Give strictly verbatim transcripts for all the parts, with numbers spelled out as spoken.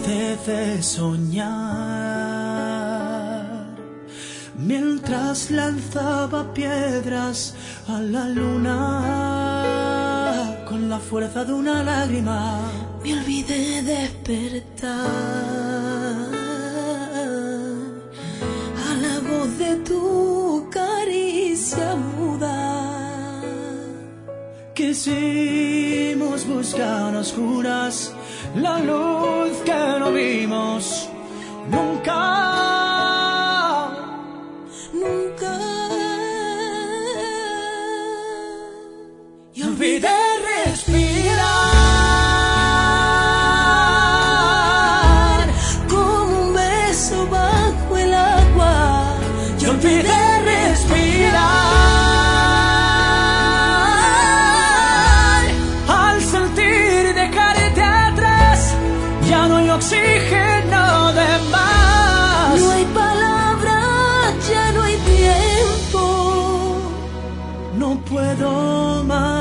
olvidé de soñar mientras lanzaba piedras a la luna con la fuerza de una lágrima. Me olvidé despertar a la voz de tu caricia muda. Quisimos buscar a oscuras la luz que no vimos nunca, nunca. Y olvidé respirar como un beso bajo el agua. Y olvidé respirar al sentir dejarte atrás. Ya no hay oxígeno de más. No hay palabras, ya no hay tiempo. No puedo más.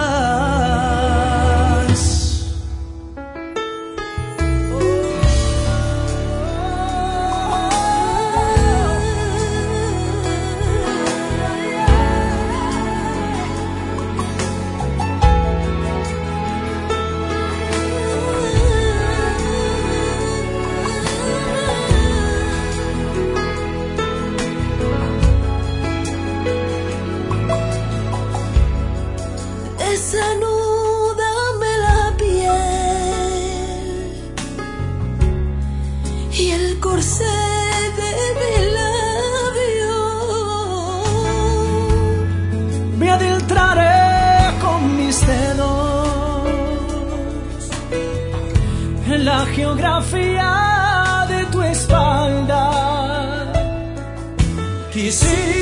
Desnúdame la piel y el corsé de mi labio. Me adentraré con mis dedos en la geografía de tu espalda. Y si